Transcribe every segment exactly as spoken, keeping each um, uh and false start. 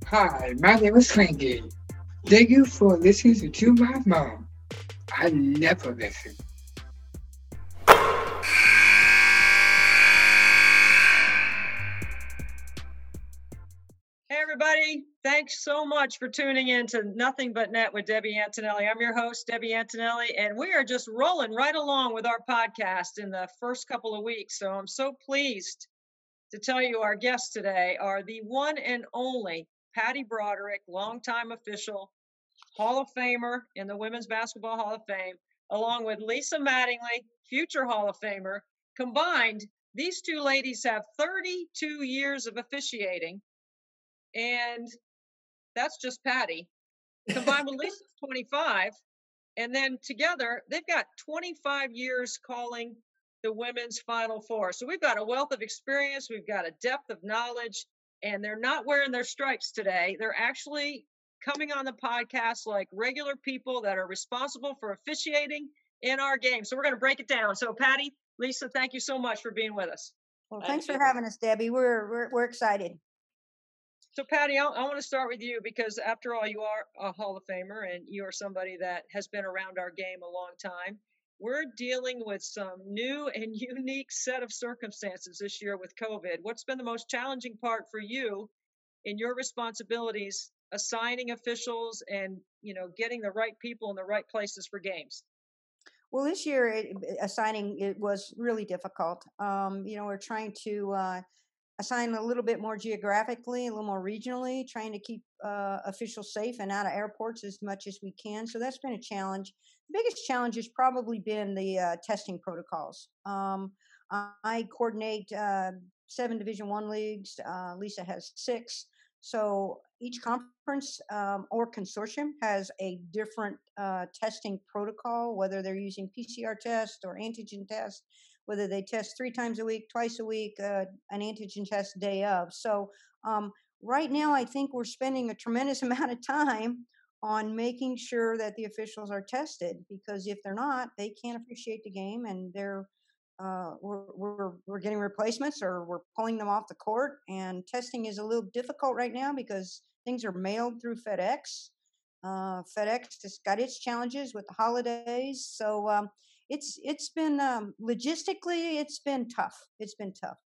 Hi, my name is Frankie. Thank you for listening to my mom. I never listen. Hey, everybody. Thanks so much for tuning in to Nothing But Net with Debbie Antonelli. I'm your host, Debbie Antonelli, and we are just rolling right along with our podcast in the first couple of weeks. So I'm so pleased to tell you our guests today are the one and only Patty Broderick, longtime official, Hall of Famer in the Women's Basketball Hall of Fame, along with Lisa Mattingly, future Hall of Famer. Combined, these two ladies have thirty-two years of officiating, and that's just Patty. Combined with Lisa's twenty-five, and then together they've got twenty-five years calling the women's Final Four. So we've got a wealth of experience, we've got a depth of knowledge, and they're not wearing their stripes today. They're actually coming on the podcast like regular people that are responsible for officiating in our game. So we're going to break it down. So Patty, Lisa, thank you so much for being with us. Well, thanks for having us, Debbie. We're we're, we're excited. So Patty, I, I want to start with you because after all, you are a Hall of Famer and you are somebody that has been around our game a long time. We're dealing with some new and unique set of circumstances this year with COVID. What's been the most challenging part for you in your responsibilities, assigning officials and, you know, getting the right people in the right places for games? Well, this year it, assigning it was really difficult. Um, you know, we're trying to uh, assign a little bit more geographically, a little more regionally, trying to keep uh, officials safe and out of airports as much as we can. So that's been a challenge. The biggest challenge has probably been the uh, testing protocols. Um, I coordinate uh, seven Division One leagues. Uh, Lisa has six. So each conference um, or consortium has a different uh, testing protocol, whether they're using P C R test or antigen test, whether they test three times a week, twice a week, uh, an antigen test day of. So um, right now, I think we're spending a tremendous amount of time on making sure that the officials are tested, because if they're not, they can't officiate the game, and they're uh, we're, we're we're getting replacements or we're pulling them off the court. And testing is a little difficult right now because things are mailed through FedEx. Uh, FedEx has got its challenges with the holidays, so um, it's it's been um, logistically it's been tough. It's been tough.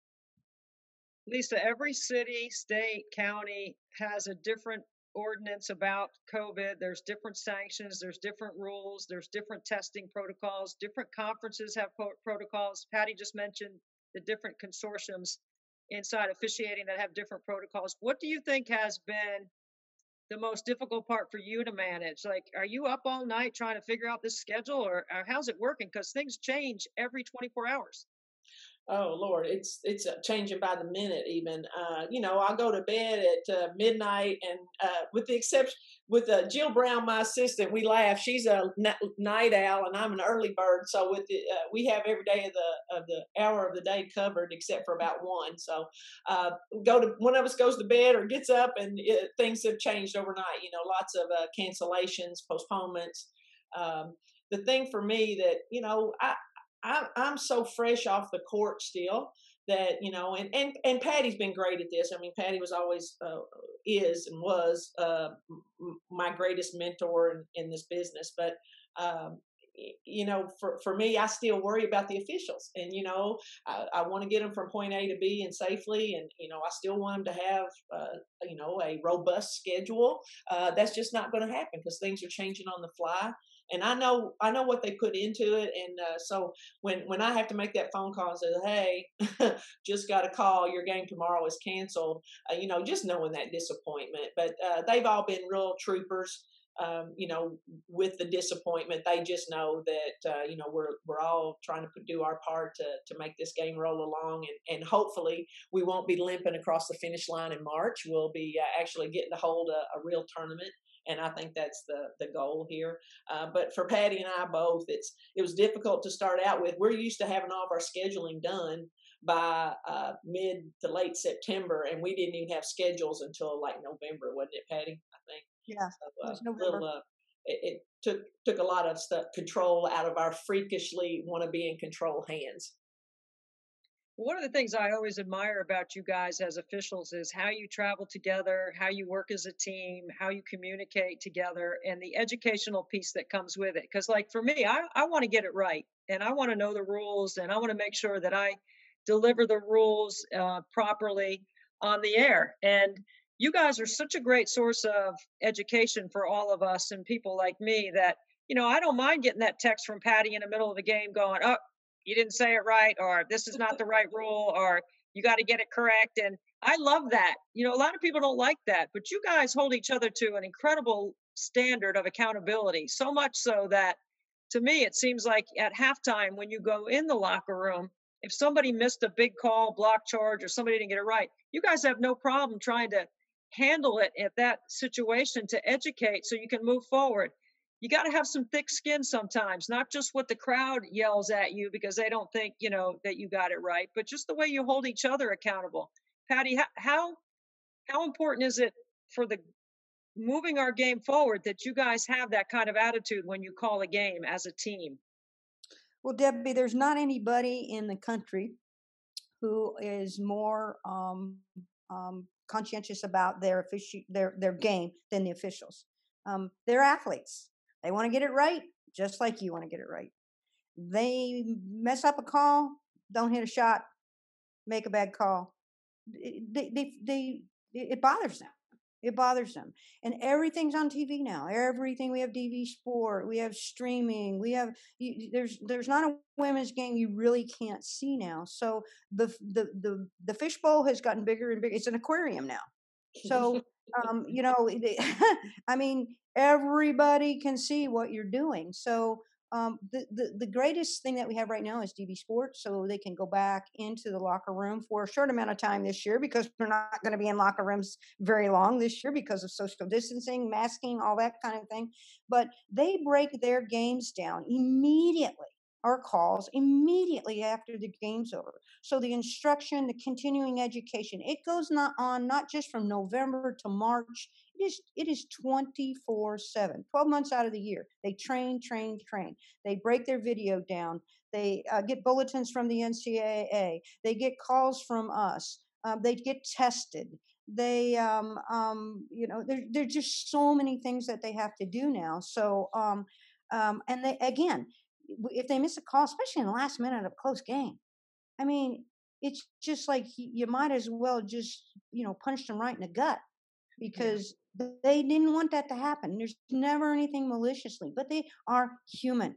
Lisa, every city, state, county has a different ordinance about COVID. There's different sanctions, there's different rules, there's different testing protocols. Different conferences have pro- protocols. Patty just mentioned the different consortiums inside officiating that have different protocols. What do you think has been the most difficult part for you to manage? Like, are you up all night trying to figure out this schedule, or, or how's it working? Because things change every twenty-four hours. Oh Lord, it's it's uh, changing by the minute. Even uh, you know, I go to bed at uh, midnight, and uh, with the exception with uh, Jill Brown, my assistant, we laugh. She's a n- night owl, and I'm an early bird. So with the, uh, we have every day of the of the hour of the day covered, except for about one. So uh, go to one of us goes to bed or gets up, and it, things have changed overnight. You know, lots of uh, cancellations, postponements. Um, the thing for me that you know, I, I, I'm so fresh off the court still that you know, and and and Patty's been great at this. I mean, Patty was always uh, is and was uh, my greatest mentor in, in this business. But um, you know, for for me, I still worry about the officials, and you know, I, I want to get them from point A to B and safely, and you know, I still want them to have uh, you know a robust schedule. Uh, that's just not going to happen because things are changing on the fly, and I know I know what they put into it, and uh, so when when I have to make that phone call and say, "Hey, just got a call, your game tomorrow is canceled," uh, you know, just knowing that disappointment. But uh, they've all been real troopers. Um, you know, with the disappointment, they just know that uh, you know we're we're all trying to do our part to to make this game roll along, and and hopefully we won't be limping across the finish line in March. We'll be uh, actually getting to hold a, a real tournament, and I think that's the the goal here. Uh, but for Patty and I both, it's it was difficult to start out with. We're used to having all of our scheduling done by uh, mid to late September, and we didn't even have schedules until like November, wasn't it, Patty? I think. Yeah, it So, uh, was November. little, uh, it, it took took a lot of stuff control out of our freakishly want to be in control hands. One of the things I always admire about you guys as officials is how you travel together, how you work as a team, how you communicate together, and the educational piece that comes with it. Because, like for me, I, I want to get it right and I want to know the rules and I want to make sure that I deliver the rules uh, properly on the air. And you guys are such a great source of education for all of us and people like me that, you know, I don't mind getting that text from Patty in the middle of the game going, oh, you didn't say it right, or this is not the right rule, or you got to get it correct. And I love that. You know, a lot of people don't like that, but you guys hold each other to an incredible standard of accountability. So much so that to me, it seems like at halftime, when you go in the locker room, if somebody missed a big call, block charge, or somebody didn't get it right, you guys have no problem trying to handle it at that situation to educate so you can move forward. You got to have some thick skin sometimes, not just what the crowd yells at you because they don't think, you know, that you got it right, but just the way you hold each other accountable. Patty, how how, how important is it for the moving our game forward that you guys have that kind of attitude when you call a game as a team? Well, Debbie, there's not anybody in the country who is more um, um, conscientious about their offici- their their game than the officials. Um, they're athletes. They want to get it right, just like you want to get it right. They mess up a call, don't hit a shot, make a bad call. They, they, they, it bothers them. It bothers them. And everything's on T V now. Everything, we have D V Sport, we have streaming, we have you, there's there's not a women's game you really can't see now. So the the the the fishbowl has gotten bigger and bigger. It's an aquarium now. So um, you know, they, I mean, everybody can see what you're doing. So um, the, the the greatest thing that we have right now is D V Sports, so they can go back into the locker room for a short amount of time this year because we're not going to be in locker rooms very long this year because of social distancing, masking, all that kind of thing. But they break their games down immediately. Our calls immediately after the game's over. So the instruction, the continuing education, it goes not on not just from November to March. It is it is twenty-four seven, twelve months out of the year. They train, train, train. They break their video down. They uh, get bulletins from the N C double A. They get calls from us. Um, they get tested. They, um, um, you know, there, there's just so many things that they have to do now. So, um, um, and they, again, if they miss a call, especially in the last minute of a close game, I mean, it's just like you might as well just, you know, punch them right in the gut Yeah. because they didn't want that to happen. There's never anything maliciously, but they are human.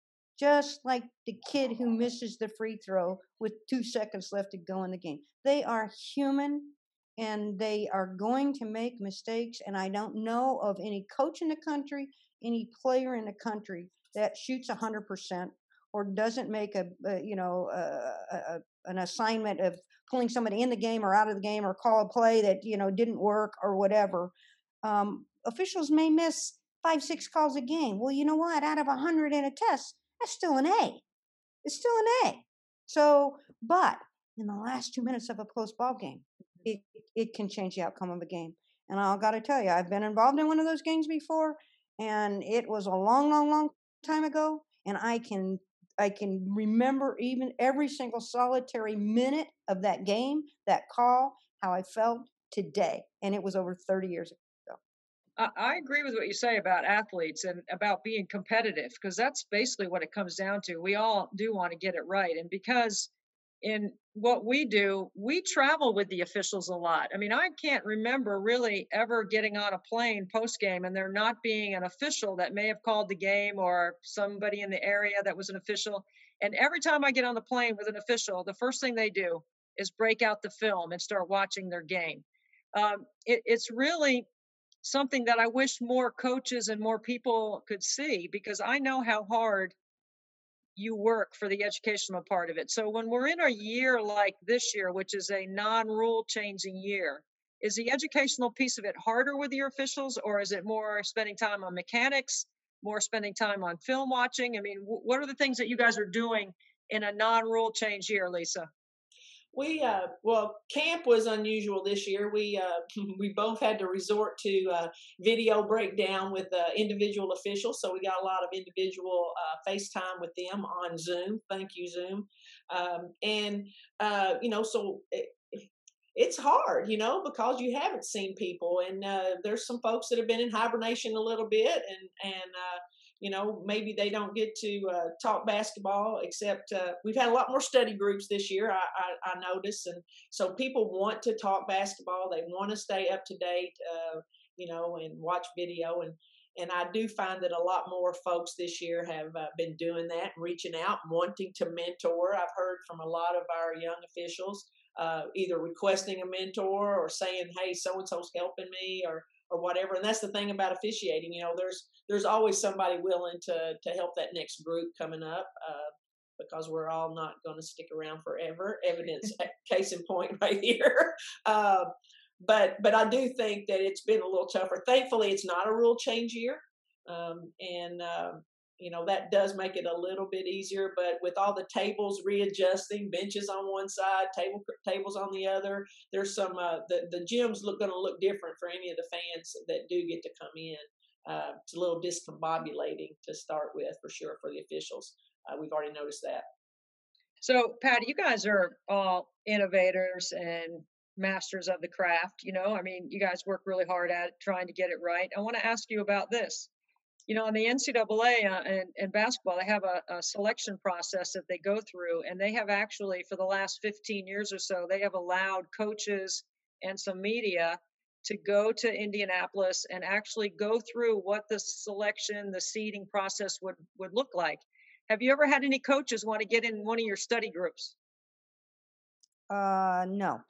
Just like the kid who misses the free throw with two seconds left to go in the game. They are human and they are going to make mistakes. And I don't know of any coach in the country, any player in the country that shoots one hundred percent or doesn't make a, a you know, a, a, a, an assignment of pulling somebody in the game or out of the game or call a play that, you know, didn't work or whatever. Um, officials may miss five, six calls a game. Well, you know what? Out of one hundred in a test, that's still an A. It's still an A. So, but in the last two minutes of a close ball game, it it can change the outcome of a game. And I got to tell you, I've been involved in one of those games before, and it was a long, long, long time ago. And I can I can remember even every single solitary minute of that game, that call, how I felt today, and it was over thirty years ago. I, I agree with what you say about athletes and about being competitive because that's basically what it comes down to. We all do want to get it right. And because in what we do, we travel with the officials a lot. I mean, I can't remember really ever getting on a plane post game and there not being an official that may have called the game or somebody in the area that was an official. And every time I get on the plane with an official, the first thing they do is break out the film and start watching their game. Um, it, it's really something that I wish more coaches and more people could see because I know how hard you work for the educational part of it. So when we're in a year like this year, which is a non-rule changing year, is the educational piece of it harder with your officials or is it more spending time on mechanics, more spending time on film watching? I mean, wh- what are the things that you guys are doing in a non-rule change year, Lisa? We uh, well, camp was unusual this year. We uh, we both had to resort to uh, video breakdown with uh, individual officials, so we got a lot of individual uh, FaceTime with them on Zoom. Thank you, Zoom. Um, and uh, you know, so it, it's hard, you know, because you haven't seen people, and uh, there's some folks that have been in hibernation a little bit, and and uh, you know, maybe they don't get to uh, talk basketball. Except uh, we've had a lot more study groups this year, I, I, I noticed, and so people want to talk basketball. They want to stay up to date, uh, you know, and watch video, and and I do find that a lot more folks this year have uh, been doing that, reaching out, wanting to mentor. I've heard from a lot of our young officials uh, either requesting a mentor or saying, "Hey, so and so's helping me," or or whatever. And that's the thing about officiating. You know, there's there's always somebody willing to to help that next group coming up. Uh, because we're all not going to stick around forever. Evidence, case in point, right here. Uh, but but I do think that it's been a little tougher. Thankfully, it's not a rule change year, um, and um, you know that does make it a little bit easier. But with all the tables readjusting, benches on one side, table tables on the other, there's some uh, the the gyms look going to look different for any of the fans that do get to come in. Uh, it's a little discombobulating to start with, for sure, for the officials. Uh, we've already noticed that. So, Patty, you guys are all innovators and masters of the craft. You know, I mean, you guys work really hard at it, trying to get it right. I want to ask you about this. You know, in the N C double A uh, and, and basketball, they have a, a selection process that they go through, and they have actually, for the last fifteen years or so, they have allowed coaches and some media to go to Indianapolis and actually go through what the selection, the seeding process would would look like. Have you ever had any coaches want to get in one of your study groups? Uh, no.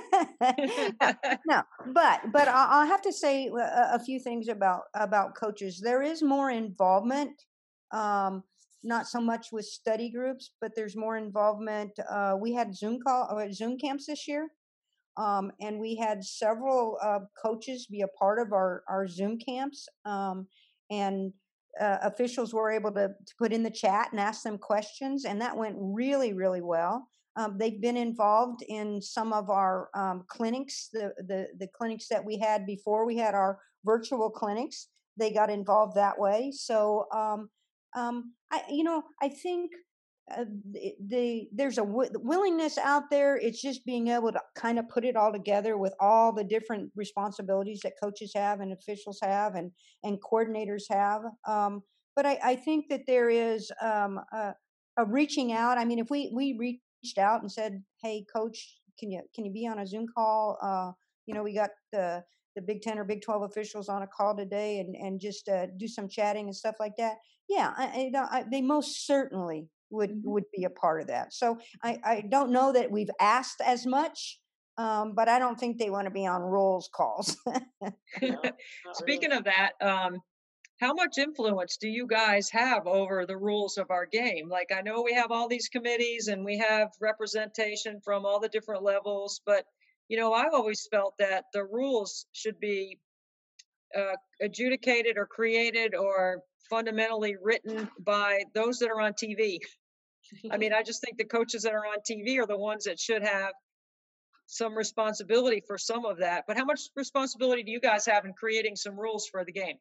no, no. But but I- I'll have to say a, a few things about about coaches. There is more involvement, um, not so much with study groups, but there's more involvement. Uh, we had Zoom call or Zoom camps this year, um, and we had several uh, coaches be a part of our our Zoom camps, um, and uh, officials were able to, to put in the chat and ask them questions, and that went really really well. Um, they've been involved in some of our um, clinics, the, the the clinics that we had before we had our virtual clinics. They got involved that way. So um, um, I, you know, I think uh, the, the there's a w- willingness out there. It's just being able to kind of put it all together with all the different responsibilities that coaches have and officials have and and coordinators have. Um, but I, I think that there is um, a, a reaching out. I mean, if we we reached out and said, "Hey, coach, can you can you be on a Zoom call?" Uh, you know, we got the the Big Ten or Big Twelve officials on a call today, and and just uh, do some chatting and stuff like that. Yeah, I, I, don't- I, they most certainly would Mhm. would be a part of that. So I I don't know that we've asked as much, um, but I don't think they want to be on rules calls. No, not really. Speaking of that, um, how much influence do you guys have over the rules of our game? Like, I know we have all these committees and we have representation from all the different levels, but you know, I've always felt that the rules should be uh, adjudicated or created or fundamentally written by those that are on T V. I mean, I just think the coaches that are on T V are the ones that should have some responsibility for some of that. But how much responsibility do you guys have in creating some rules for the game?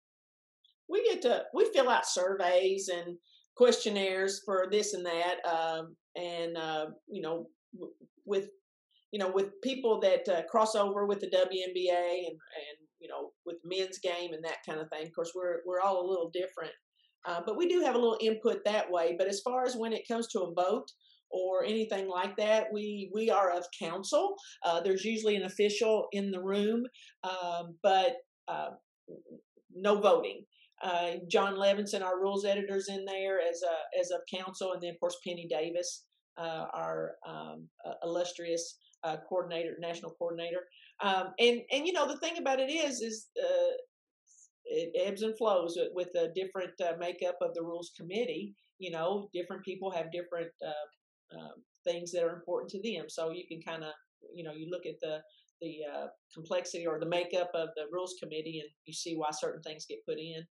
We get to we fill out surveys and questionnaires for this and that, um, and uh, you know, w- with you know, with people that uh, cross over with the W N B A and and you know, with men's game and that kind of thing. Of course, we're we're all a little different, uh, but we do have a little input that way. But as far as when it comes to a vote or anything like that, we we are of counsel. Uh, there's usually an official in the room, um, but uh, no voting. Uh, John Levinson, our rules editor's in there as a as of counsel, and then of course Penny Davis, uh, our um, uh, illustrious uh, coordinator, national coordinator. Um, and and you know the thing about it is is uh, it ebbs and flows with, with the different uh, makeup of the rules committee. You know, different people have different uh, uh, things that are important to them. So you can kind of you know you look at the the uh, complexity or the makeup of the rules committee, and you see why certain things get put in.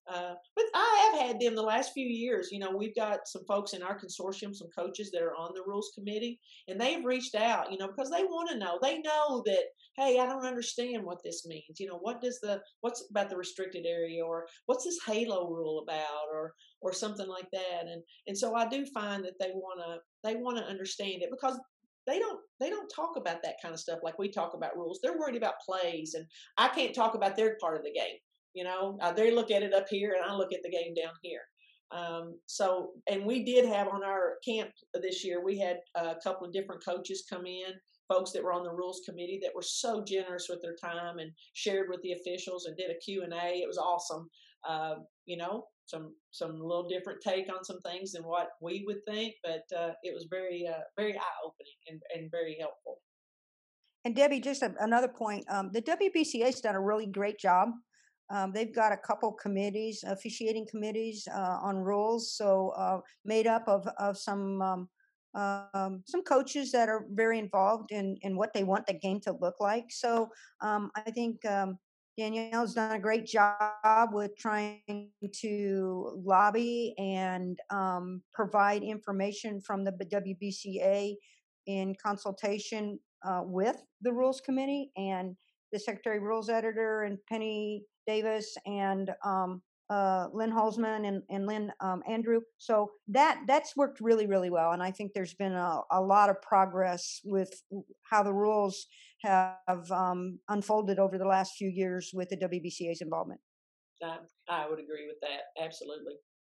Uh, but I have had them the last few years. You know, we've got some folks in our consortium, some coaches that are on the rules committee, and they've reached out, you know, because they want to know. They know that, hey, I don't understand what this means. You know, what does the, what's about the restricted area, or what's this halo rule about, or, or something like that. And, and so I do find that they want to, they want to understand it, because they don't they don't talk about that kind of stuff like we talk about rules. They're worried about plays, and I can't talk about their part of the game. You know, uh, they look at it up here, and I look at the game down here. Um, so, and we did have on our camp this year, we had a couple of different coaches come in, folks that were on the rules committee that were so generous with their time and shared with the officials and did a Q and A. It was awesome. Uh, you know, some some little different take on some things than what we would think, but uh, it was very uh, very eye opening and, and very helpful. And Debbie, just a, another point. Um, the W B C A has done a really great job. Um, they've got a couple committees, officiating committees uh, on rules, so uh, made up of of some um, um, some coaches that are very involved in in what they want the game to look like. So um, I think um, Danielle's done a great job with trying to lobby and um, provide information from the W B C A in consultation uh, with the rules committee and the secretary rules editor and Penny Davis and um, uh, Lynn Holzman and, and Lynn um, Andrew. So that that's worked really, really well. And I think there's been a, a lot of progress with how the rules have um, unfolded over the last few years with the W B C A's involvement. I, I would agree with that. Absolutely.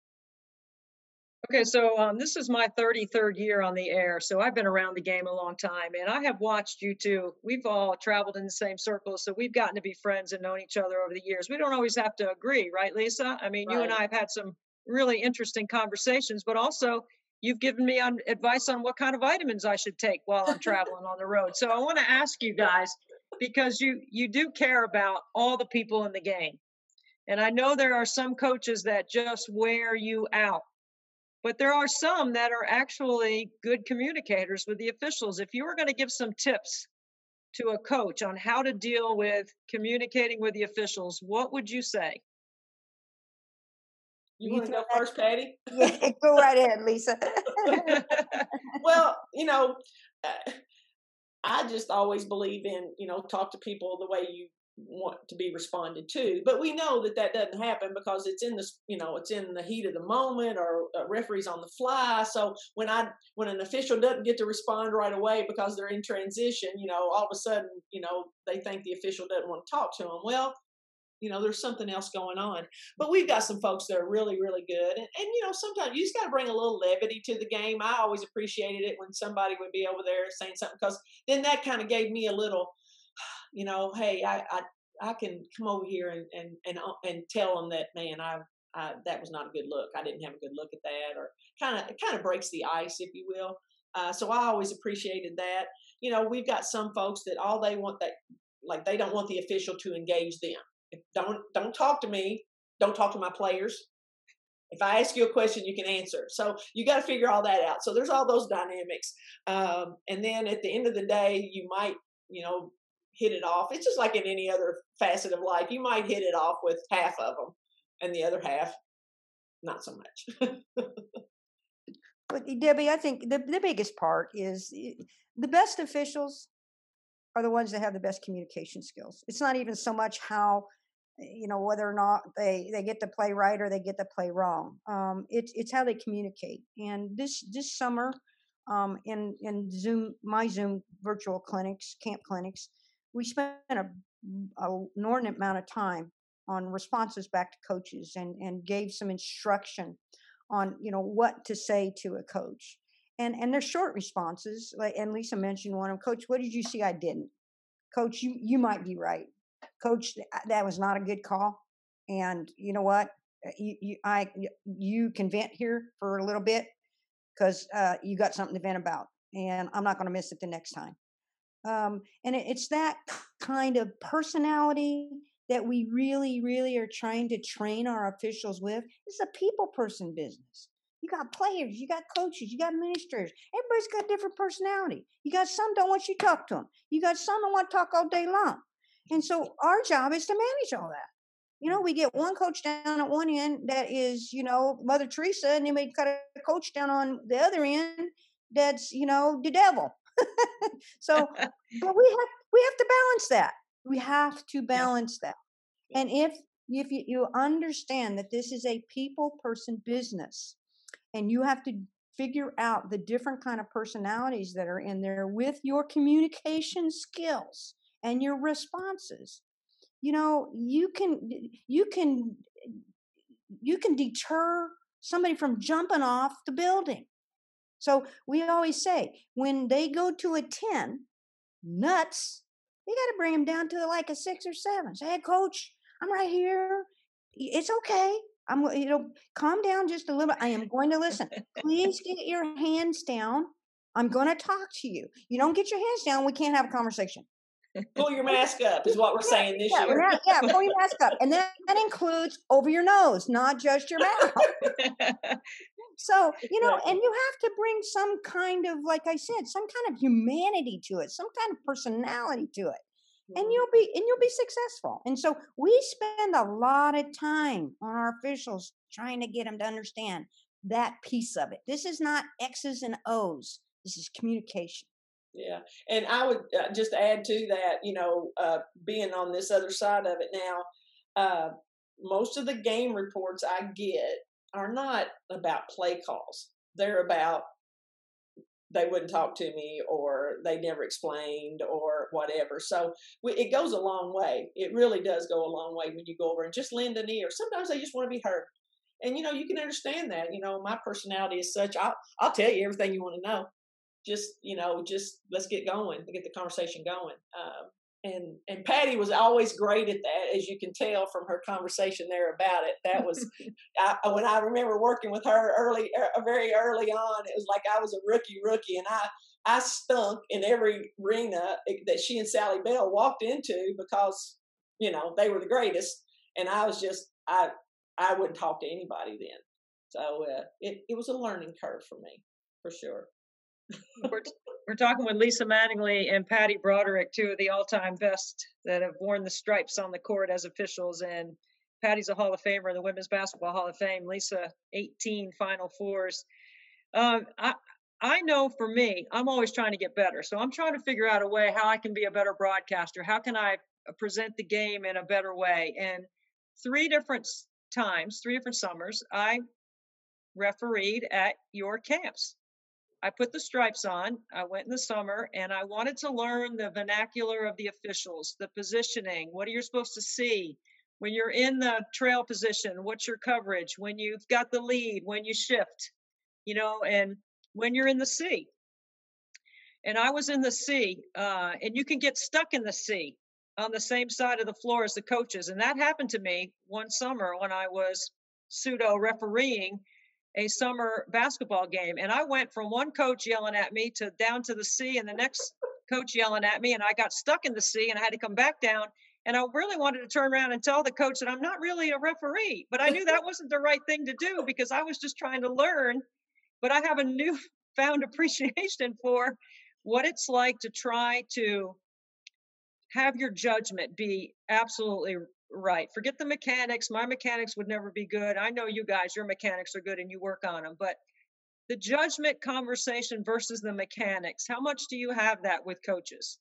Okay, so um, this is my thirty-third year on the air, so I've been around the game a long time, and I have watched you two. We've all traveled in the same circles, so we've gotten to be friends and known each other over the years. We don't always have to agree, right, Lisa? I mean, you and Right. I have had some really interesting conversations, but also you've given me on, advice on what kind of vitamins I should take while I'm traveling on the road. So I want to ask you guys, because you you do care about all the people in the game, and I know there are some coaches that just wear you out. But there are some that are actually good communicators with the officials. If you were going to give some tips to a coach on how to deal with communicating with the officials, what would you say? You You want to throw go that, first, Patty? yeah, go right ahead, Lisa. Well, you know, uh, I just always believe in, you know, talk to people the way you want to be responded to. But we know that that doesn't happen because it's in the, you know, it's in the heat of the moment, or uh, referees on the fly. So when I, when an official doesn't get to respond right away because they're in transition, you know, all of a sudden, you know, they think the official doesn't want to talk to them. Well, you know, there's something else going on. But we've got some folks that are really, really good. And, and you know, sometimes you just got to bring a little levity to the game. I always appreciated it when somebody would be over there saying something, because then that kind of gave me a little, you know, hey, I, I, I can come over here and, and, and, uh, and tell them that, man, I, I, that was not a good look. I didn't have a good look at that, or kind of, it kind of breaks the ice, if you will. Uh, so I always appreciated that. You know, we've got some folks that all they want, that, like, they don't want the official to engage them. If, don't don't talk to me. Don't talk to my players. If I ask you a question, you can answer. So you got to figure all that out. So there's all those dynamics. Um, and then at the end of the day, you might, you know, hit it off. It's just like in any other facet of life. You might hit it off with half of them, and the other half, not so much. But Debbie, I think the, the biggest part is the best officials are the ones that have the best communication skills. It's not even so much how, you know, whether or not they they get to play right or they get to play wrong. Um, it's it's how they communicate. And this this summer, um, in in Zoom, my Zoom virtual clinics, camp clinics, we spent a, a inordinate amount of time on responses back to coaches, and and gave some instruction on, you know, what to say to a coach. And and they're short responses. Like, and Lisa mentioned one of them. Coach, what did you see I didn't? Coach, you you might be right. Coach, that was not a good call. And you know what? You you I you can vent here for a little bit, because uh, you got something to vent about, and I'm not going to miss it the next time. Um, and it, it's that kind of personality that we really, really are trying to train our officials with. It's a people person business. You got players, you got coaches, you got administrators. Everybody's got different personality. You got some don't want you to talk to them. You got some that want to talk all day long. And so our job is to manage all that. You know, we get one coach down at one end that is, you know, Mother Teresa, and then we got a coach down on the other end that's, you know, the devil. So, but we have we have to balance that. We have to Yeah. balance that. And if if you, you understand that this is a people person business, and you have to figure out the different kind of personalities that are in there with your communication skills and your responses, you know, you can you can you can deter somebody from jumping off the building. So we always say when they go to a ten, nuts, you got to bring them down to like a six or seven. Say, hey, coach, I'm right here. It's okay. I'm, you know, calm down just a little bit. I am going to listen. Please get your hands down. I'm going to talk to you. You don't get your hands down, we can't have a conversation. Pull your mask up is what we're saying this Yeah, year. now- yeah, pull your mask up. And that, that includes over your nose, not just your mouth. So, you know, Exactly. and you have to bring some kind of, like I said, some kind of humanity to it, some kind of personality to it. And Mhm. you'll be and you'll be successful. And so we spend a lot of time on our officials trying to get them to understand that piece of it. This is not X's and O's. This is communication. Yeah, and I would uh, just add to that, you know, uh, being on this other side of it now, uh, most of the game reports I get are not about play calls. They're about they wouldn't talk to me, or they never explained, or whatever. So we, it goes a long way. It really does go a long way when you go over and just lend an ear. Sometimes they just want to be heard. And, you know, you can understand that. You know, my personality is such, I'll, I'll tell you everything you want to know. Just, you know, just let's get going, get the conversation going. Um, and and Patty was always great at that, as you can tell from her conversation there about it. That was, I, when I remember working with her early, uh, very early on, it was like I was a rookie rookie, and I I stunk in every arena that she and Sally Bell walked into because, you know, they were the greatest, and I was just I I wouldn't talk to anybody then. So uh, it it was a learning curve for me, for sure. We're, we're talking with Lisa Mattingly and Patty Broderick, two of the all-time best that have worn the stripes on the court as officials. And Patty's a Hall of Famer in the Women's Basketball Hall of Fame. Lisa, eighteen Final Fours. Um, I, I know for me, I'm always trying to get better. So I'm trying to figure out a way how I can be a better broadcaster. How can I present the game in a better way? And three different times, three different summers, I refereed at your camps. I put the stripes on. I went in the summer and I wanted to learn the vernacular of the officials, the positioning. What are you supposed to see when you're in the trail position? What's your coverage? When you've got the lead, when you shift, you know, and when you're in the C. And I was in the C, uh, and you can get stuck in the C on the same side of the floor as the coaches. And that happened to me one summer when I was pseudo refereeing a summer basketball game. And I went from one coach yelling at me to down to the C, and the next coach yelling at me, and I got stuck in the C and I had to come back down. And I really wanted to turn around and tell the coach that I'm not really a referee, but I knew that wasn't the right thing to do because I was just trying to learn. But I have a newfound appreciation for what it's like to try to have your judgment be absolutely right. Forget the mechanics. My mechanics would never be good. I know you guys, your mechanics are good and you work on them, but the judgment conversation versus the mechanics, how much do you have that with coaches?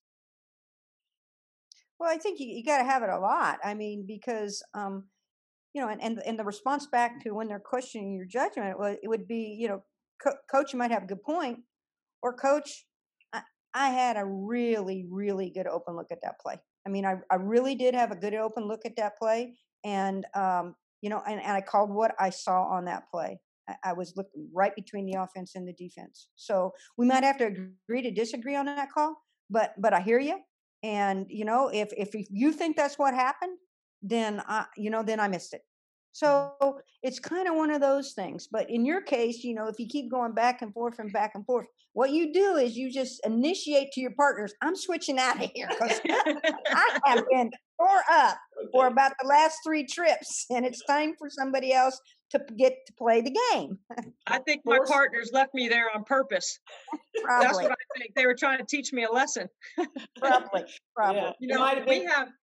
Well, I think you, you got to have it a lot. I mean, because, um, you know, and, and, and the response back to when they're questioning your judgment, well, it would be, you know, co- coach, you might have a good point, or coach, I, I had a really, really good open look at that play. I mean, I, I really did have a good open look at that play. And, um, you know, and, and I called what I saw on that play. I, I was looking right between the offense and the defense. So we might have to agree to disagree on that call, but, but I hear you. And, you know, if, if you think that's what happened, then I, you know, then I missed it. So it's kind of one of those things. But in your case, you know, if you keep going back and forth and back and forth, what you do is you just initiate to your partners, I'm switching out of here because I have been tore up for about the last three trips, and it's time for somebody else to get to play the game. I think my Force- partners left me there on purpose. That's Probably, what I think. They were trying to teach me a lesson. probably, probably. Yeah, You it know, might have we been. have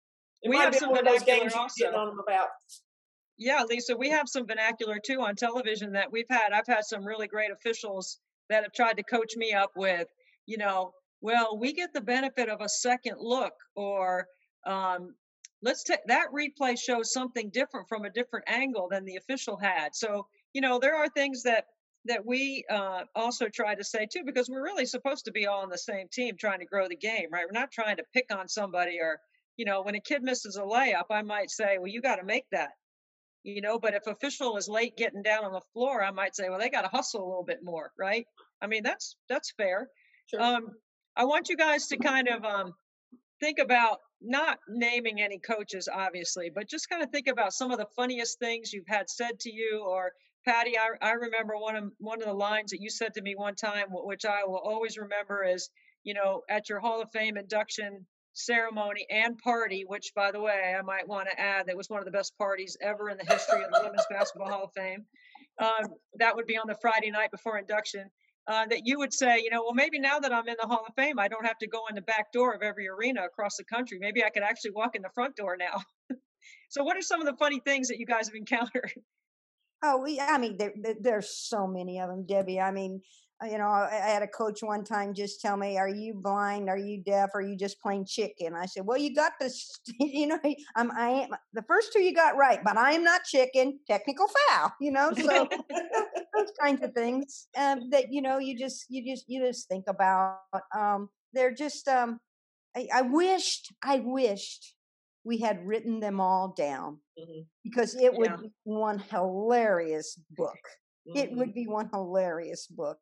It We might have have been some one of those vernacular games you were getting also. on them about. Yeah, Lisa, we have some vernacular too on television that we've had. I've had some really great officials that have tried to coach me up with, you know, well, we get the benefit of a second look, or um, let's take that replay shows something different from a different angle than the official had. So, you know, there are things that that we uh, also try to say too, because we're really supposed to be all on the same team trying to grow the game, right? We're not trying to pick on somebody, or, you know, when a kid misses a layup, I might say, well, you got to make that, you know, but if official is late getting down on the floor, I might say, well, they got to hustle a little bit more, right? I mean, that's that's fair. Sure. Um, I want you guys to kind of um, think about not naming any coaches, obviously, but just kind of think about some of the funniest things you've had said to you. Or Patty, I, I remember one of one of the lines that you said to me one time, wh- which I will always remember, is, you know, at your Hall of Fame induction ceremony and party, which, by the way, I might want to add, that was one of the best parties ever in the history of the Women's Basketball Hall of Fame. Um, that would be on the Friday night before induction. Uh, that you would say, you know, well, maybe now that I'm in the Hall of Fame, I don't have to go in the back door of every arena across the country. Maybe I could actually walk in the front door now. So, what are some of the funny things that you guys have encountered? Oh, we, I mean, there, there, there's so many of them, Debbie. I mean, uh, you know, I, I had a coach one time just tell me, "Are you blind? Are you deaf? Are you just plain chicken?" I said, "Well, you got this. You know, I'm, I am the first two you got right, but I am not chicken. Technical foul. You know, so those kinds of things um, that you know, you just, you just, you just think about. Um, they're just. Um, I, I wished, I wished we had written them all down Mhm. because it would Yeah. be one hilarious book. It Mhm. would be one hilarious book.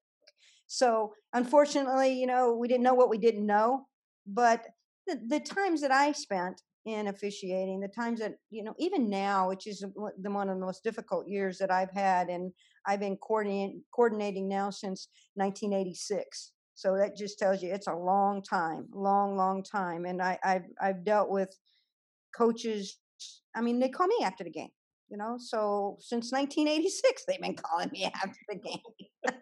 So unfortunately, you know, we didn't know what we didn't know, but the, the times that I spent in officiating, the times that, you know, even now, which is one- the one of the most difficult years that I've had, and I've been coordinating, coordinating now since nineteen eighty-six. So that just tells you it's a long time, long, long time. And I, I've, I've dealt with coaches. I mean, they call me after the game, you know, so since nineteen eighty-six, they've been calling me after the game.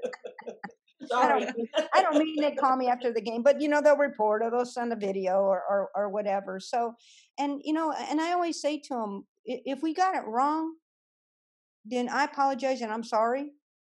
I don't Sorry. mean, I don't mean they call me after the game, but you know, they'll report or they'll send a video or, or, or whatever. So, and you know, and I always say to them, if we got it wrong, then I apologize and I'm sorry,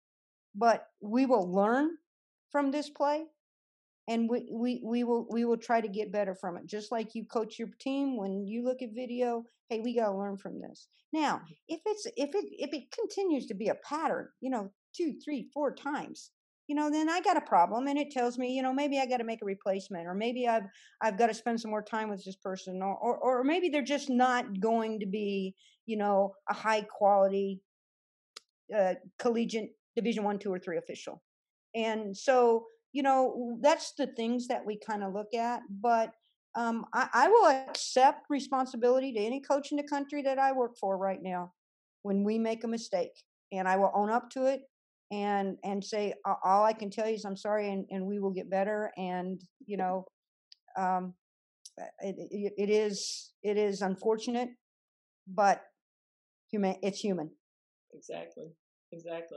but we will learn from this play, and we, we we will we will try to get better from it, just like you coach your team. When you look at video, hey, we got to learn from this. Now if it's if it if it continues to be a pattern, you know, two three four times, you know, then I got a problem, and it tells me, you know, maybe I got to make a replacement, or maybe i've i've got to spend some more time with this person, or, or or maybe they're just not going to be, you know, a high quality uh, collegiate division one two or three official. And so, you know, that's the things that we kind of look at. But um, I, I will accept responsibility to any coach in the country that I work for right now when we make a mistake, and I will own up to it, and and say, "A- all I can tell you is I'm sorry, and, and we will get better." And you know, um, it, it, it is it is unfortunate, but human. It's human. Exactly. Exactly.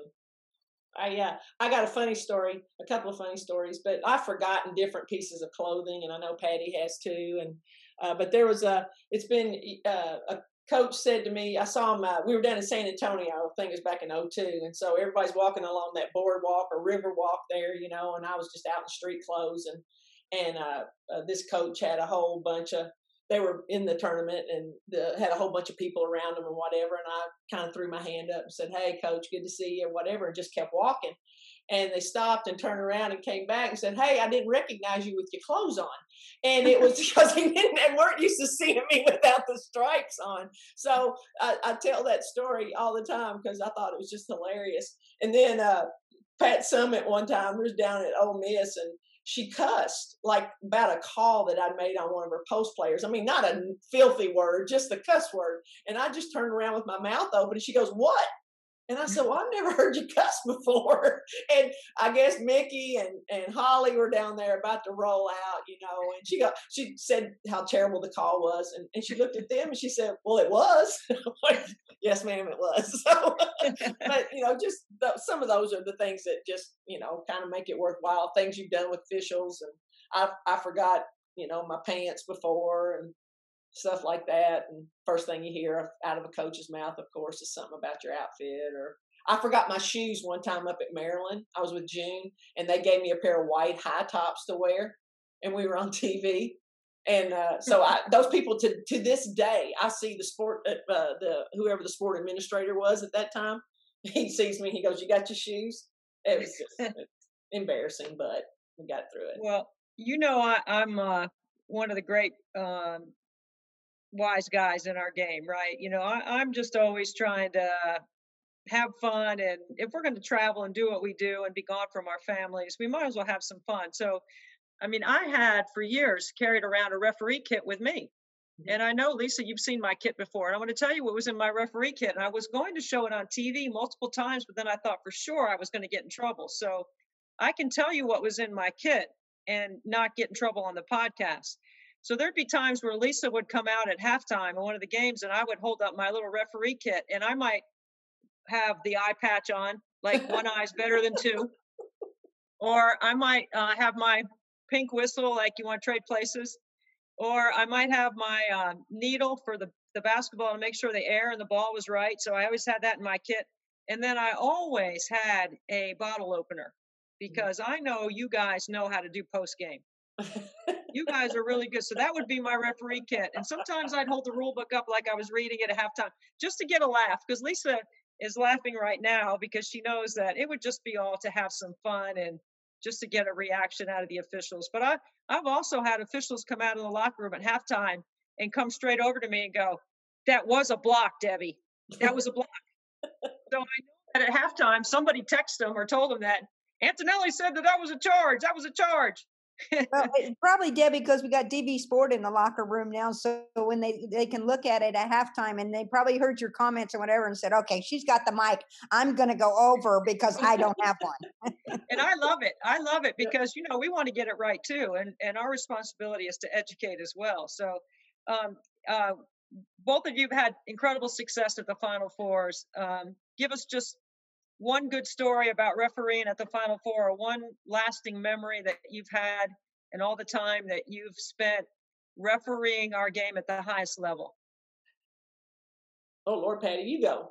I uh, I got a funny story, a couple of funny stories, but I've forgotten different pieces of clothing, and I know Patty has too. And uh, but there was a, it's been uh, a coach said to me, I saw him. Uh, we were down in San Antonio, I think it was back in oh two, and so everybody's walking along that boardwalk or river walk there, you know, and I was just out in street clothes, and and uh, uh, this coach had a whole bunch of, they were in the tournament, and the, had a whole bunch of people around them and whatever. And I kind of threw my hand up and said, "Hey, coach, good to see you," whatever, and just kept walking. And they stopped and turned around and came back and said, "Hey, I didn't recognize you with your clothes on." And it was because they didn't, they weren't used to seeing me without the stripes on. So I, I tell that story all the time because I thought it was just hilarious. And then uh, Pat Summit one time was down at Ole Miss, and she cussed like about a call that I'd made on one of her post players. I mean, not a filthy word, just the cuss word. And I just turned around with my mouth open, and she goes, "What?" And I said, "Well, I've never heard you cuss before." And I guess Mickey and, and Holly were down there about to roll out, you know, and she got, she said how terrible the call was. And, and she looked at them and she said, "Well, it was." I'm like, "Yes, ma'am, it was." So, but, you know, just the, some of those are the things that just, you know, kind of make it worthwhile, things you've done with officials. And I, I forgot, you know, my pants before, and stuff like that. And first thing you hear out of a coach's mouth, of course, is something about your outfit. Or I forgot my shoes one time up at Maryland. I was with June, and they gave me a pair of white high tops to wear, and we were on T V. And uh, so I, those people to to this day, I see the sport, uh, the whoever the sport administrator was at that time. He sees me, he goes, "You got your shoes?" It was just embarrassing, but we got through it. Well, you know, I, I'm uh, one of the great um, wise guys in our game, right? You know, I, I'm just always trying to have fun. And if we're going to travel and do what we do and be gone from our families, we might as well have some fun. So, I mean, I had for years carried around a referee kit with me. And I know, Lisa, you've seen my kit before. And I want to tell you what was in my referee kit. And I was going to show it on T V multiple times, but then I thought for sure I was going to get in trouble. So I can tell you what was in my kit and not get in trouble on the podcast. So there'd be times where Lisa would come out at halftime in one of the games, and I would hold up my little referee kit, and I might have the eye patch on, like one eye's better than two. Or I might uh, have my pink whistle, like you want to trade places. Or I might have my uh, needle for the, the basketball to make sure the air and the ball was right. So I always had that in my kit. And then I always had a bottle opener because I know you guys know how to do post game. You guys are really good. So that would be my referee kit. And sometimes I'd hold the rule book up like I was reading it at halftime just to get a laugh, because Lisa is laughing right now because she knows that it would just be all to have some fun and just to get a reaction out of the officials. But I, I've also had officials come out of the locker room at halftime and come straight over to me and go, "That was a block, Debbie. That was a block." So I know that at halftime, somebody texted them or told them that Antonelli said that that was a charge. That was a charge. Well, it- probably, Debbie, because we got D V Sport in the locker room now, so when they they can look at it at halftime, and they probably heard your comments or whatever, and said, "Okay, she's got the mic. I'm going to go over because I don't have one." And I love it. I love it because, you know, we want to get it right too. And, and our responsibility is to educate as well. So um, uh, both of you have had incredible success at the Final Fours. Um, give us just one good story about refereeing at the Final Four, or one lasting memory that you've had and all the time that you've spent refereeing our game at the highest level. Oh, Lord, Patty, you go.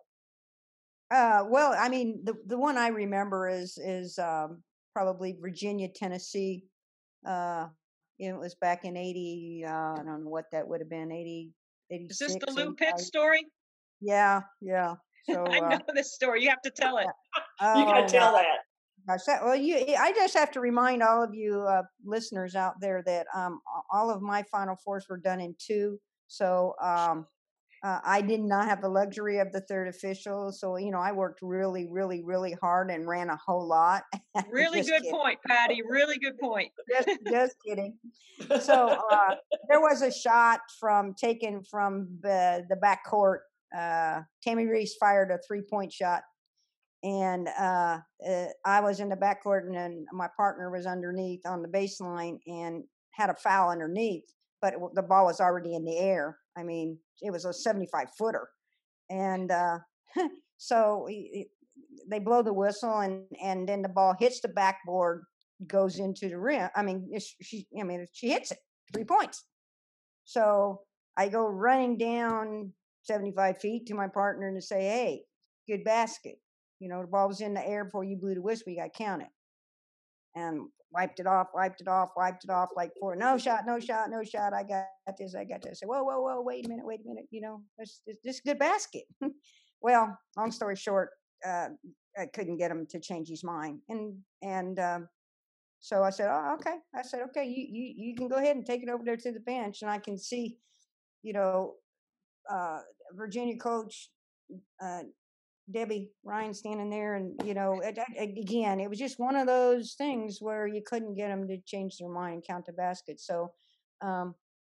Uh, well, I mean, the the one I remember is is um, probably Virginia, Tennessee. Uh, it was back in eighty. Uh, I don't know what that would have been. eighty, Is this eighty-six, the Lou Pitt eighty-five. story? Yeah, yeah. So I uh, know this story. You have to tell it. You got oh to tell gosh, that. gosh, that, well, you. I just have to remind all of you uh, listeners out there that um, a- all of my Final Fours were done in two. So um, uh, I did not have the luxury of the third official. So you know, I worked really, really, really hard and ran a whole lot. Really Just good kidding. point, Patty. Really good point. Just, just kidding. So uh, there was a shot from taken from the, the back court. Uh, Tammy Reese fired a three point shot, and uh, uh, I was in the back court, and then my partner was underneath on the baseline and had a foul underneath, but it, w- the ball was already in the air. I mean, it was a seventy-five footer, and uh, so we- they blow the whistle, and and then the ball hits the backboard, goes into the rim. I mean, it's- she, I mean, she hits it, three points. So I go running down seventy-five feet to my partner to say, "Hey, good basket. You know, the ball was in the air before you blew the whistle. You got to count it." And wiped it off, wiped it off, wiped it off like four. No shot, no shot, no shot. I got this, I got this. I said, whoa, whoa, whoa, wait a minute, wait a minute. You know, this, this, this is a good basket. Well, long story short, uh, I couldn't get him to change his mind. And, and, um, so I said, "Oh, okay." I said, "Okay, you, you, you can go ahead and take it over there to the bench." And I can see, you know, uh, Virginia coach, uh, Debbie Ryan standing there, and you know, it, it- again, it was just one of those things where you couldn't get them to change their mind and count the basket. So um,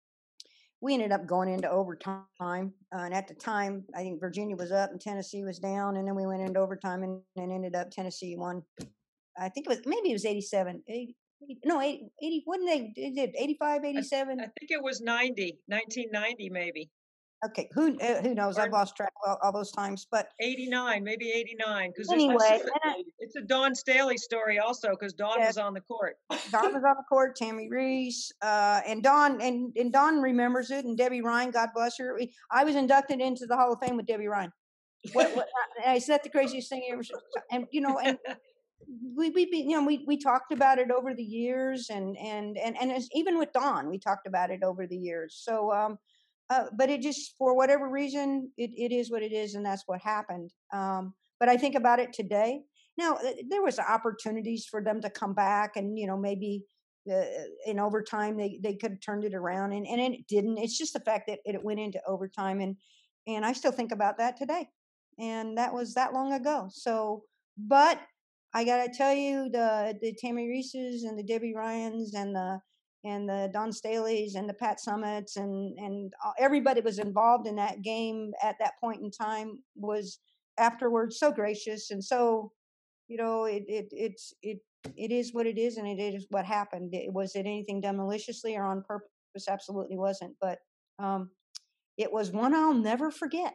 we ended up going into overtime, uh, and at the time, I think Virginia was up and Tennessee was down, and then we went into overtime, and, and ended up Tennessee won. I think it was maybe it was eighty-seven, eighty, eighty no, eighty, eighty, wouldn't they? They did eighty-five, I, eighty-seven. I think it was ninety, nineteen ninety maybe. Okay, who uh, who knows? I've Or lost track all, all those times, but eighty-nine, maybe eighty-nine, because there's I anyway, should it's say a, and I, maybe. it's a Dawn Staley story also, because Dawn yes, was on the court. Don was on the court, Tammy Reese, uh, and Don and, and Don remembers it, and Debbie Ryan, God bless her. We- I was inducted into the Hall of Fame with Debbie Ryan. What what? uh, Is that the craziest thing I ever? s- And you know, and we we be- you know we we talked about it over the years, and and and and as, even with Don, we talked about it over the years. So, um, uh, but it just for whatever reason, it it is what it is, and that's what happened. Um, but I think about it today. Now, uh, there was opportunities for them to come back, and you know maybe. Uh, in overtime, they they could have turned it around, and, and it didn't. It's just the fact that it went into overtime, and and I still think about that today, and that was that long ago. So, but I gotta tell you, the the Tammy Reeses and the Debbie Ryans and the and the Don Staleys and the Pat Summits and and uh, everybody was involved in that game at that point in time was afterwards so gracious and so you know it it it's it it is what it is and it is what happened. It, was it anything done maliciously or on purpose? Absolutely wasn't. But um, it was one I'll never forget.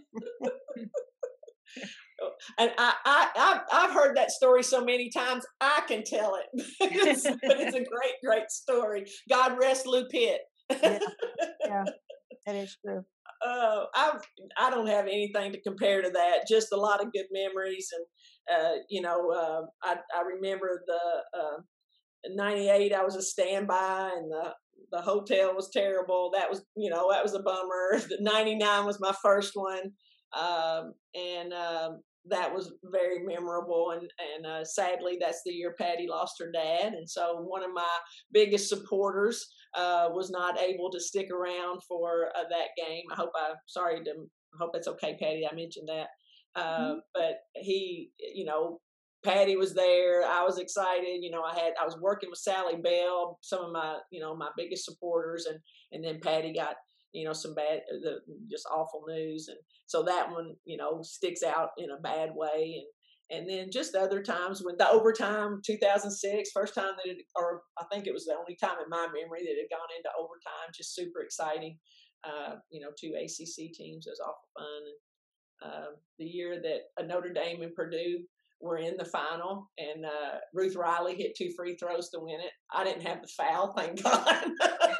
And I, I, I've, I've heard that story so many times, I can tell it. It's- but it's a great, great story. God rest Lou Pitt. Yeah, yeah, that is true. Uh, I I don't have anything to compare to that. Just a lot of good memories, and uh, you know, uh, I I remember the uh, ninety-eight. I was a standby, and the the hotel was terrible. That was you know that was a bummer. The ninety-nine was my first one, um, and um, that was very memorable. And and uh, sadly, that's the year Patty lost her dad, and so one of my biggest supporters uh, was not able to stick around for uh, that game. I hope I sorry to I hope it's okay, Patty. I mentioned that, uh, Mhm. but he, you know, Patty was there. I was excited. You know, I had I was working with Sally Bell, some of my you know my biggest supporters, and and then Patty got you know some bad the just awful news, and so that one you know sticks out in a bad way, and and then just other times when the overtime two thousand six first time that it or I think it was the only time in my memory that it had gone into overtime, just super exciting. Uh, you know, two A C C teams, it was awful fun. And, uh, the year that uh, Notre Dame and Purdue were in the final, and uh, Ruth Riley hit two free throws to win it. I didn't have the foul, thank God.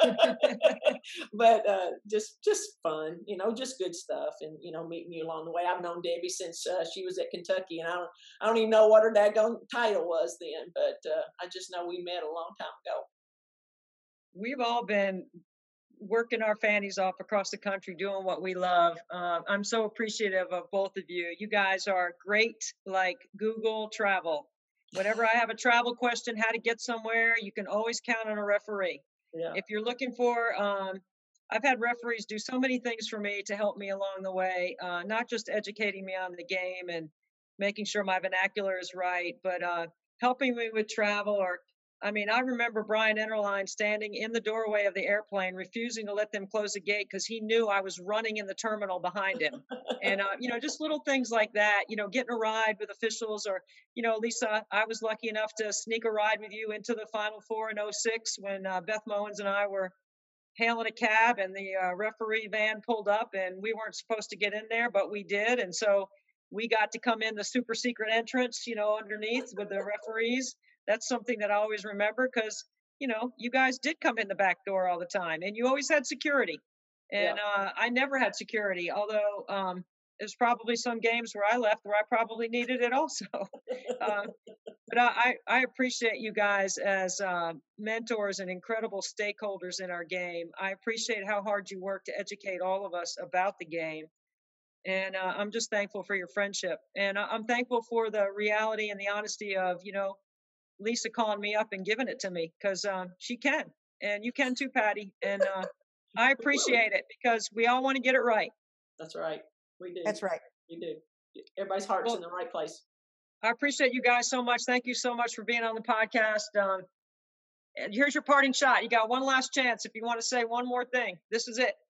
But uh, just just fun, you know, just good stuff, and you know, meeting you along the way. I've known Debbie since uh, she was at Kentucky, and I don't I don't even know what her daggone title was then, but uh, I just know we met a long time ago. We've all been working our fannies off across the country doing what we love. Uh, I'm so appreciative of both of you. You guys are great, like Google Travel. Whenever I have a travel question, how to get somewhere, you can always count on a referee. Yeah, If you're looking for, um, I've had referees do so many things for me to help me along the way, uh, not just educating me on the game and making sure my vernacular is right, but uh, helping me with travel or I mean, I remember Brian Enterline standing in the doorway of the airplane, refusing to let them close the gate because he knew I was running in the terminal behind him. And, uh, you know, just little things like that, you know, getting a ride with officials or, you know, Lisa, I was lucky enough to sneak a ride with you into the Final Four in 'oh six when uh, Beth Mowens and I were hailing a cab and the uh, referee van pulled up and we weren't supposed to get in there, but we did. And so we got to come in the super secret entrance, you know, underneath with the referees. That's something that I always remember because, you know, you guys did come in the back door all the time and you always had security. yeah. And uh, I never had security, although um, there's probably some games where I left where I probably needed it also. uh, but I, I appreciate you guys as uh, mentors and incredible stakeholders in our game. I appreciate how hard you work to educate all of us about the game. And uh, I'm just thankful for your friendship. And I- I'm thankful for the reality and the honesty of, you know, Lisa calling me up and giving it to me because um, she can. And you can too, Patty. And uh, I appreciate it because we all want to get it right. That's right. We do. That's right. We do. Everybody's heart's in Well, the right place. I appreciate you guys so much. Thank you so much for being on the podcast. Um, And here's your parting shot. You got one last chance if you want to say one more thing. This is it.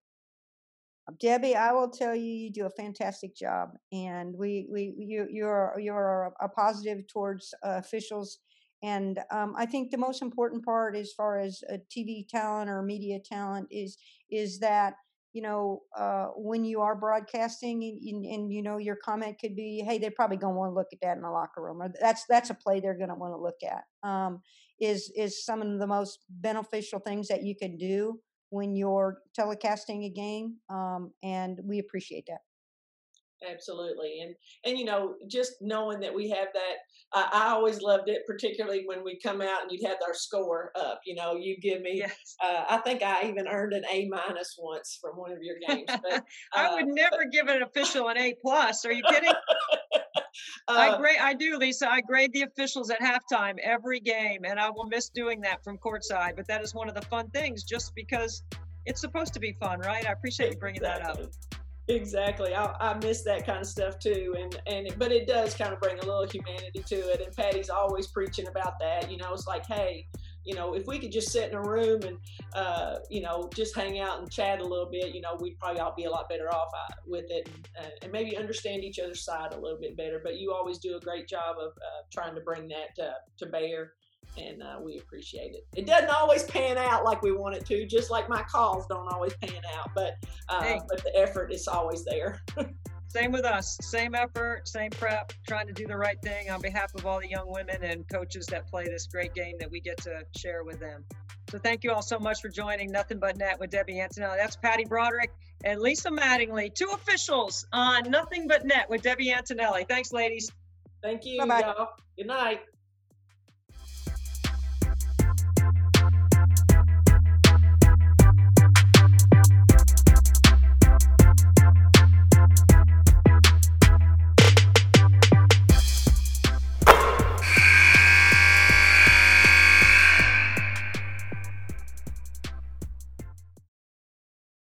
Debbie, I will tell you, you do a fantastic job, and we, we, you, you're, you're a positive towards uh, officials, and um, I think the most important part, as far as a T V talent or media talent, is is that you know, uh, when you are broadcasting and, and, and, you know, your comment could be, hey, they're probably going to want to look at that in the locker room, or that's, that's a play they're going to want to look at, um, is, is some of the most beneficial things that you can do when you're telecasting a game. Um, and we appreciate that. Absolutely. And, and, you know, just knowing that we have that, uh, I always loved it, particularly when we come out and you'd have our score up, you know, you give me, Yes. uh, I think I even earned an A minus once from one of your games. But, I uh, would never give an official an A plus. Are you kidding? uh, I grade, I do, Lisa. I grade the officials at halftime every game, and I will miss doing that from courtside. But that is one of the fun things, just because it's supposed to be fun, right? I appreciate you bringing exactly. that up. Exactly. I, I miss that kind of stuff too. And, and, but it does kind of bring a little humanity to it. And Patty's always preaching about that. You know, it's like, hey, you know, if we could just sit in a room and, uh, you know, just hang out and chat a little bit, you know, we'd probably all be a lot better off uh, with it, and, uh, and maybe understand each other's side a little bit better. But you always do a great job of uh, trying to bring that uh, to bear. And uh, we appreciate it. It doesn't always pan out like we want it to, just like my calls don't always pan out, but uh, Hey. but the effort is always there. Same with us. Same effort, same prep, trying to do the right thing on behalf of all the young women and coaches that play this great game that we get to share with them. So thank you all so much for joining Nothing But Net with Debbie Antonelli. That's Patty Broderick and Lisa Mattingly, two officials on Nothing But Net with Debbie Antonelli. Thanks, ladies. Thank you, Bye-bye. y'all. Good night.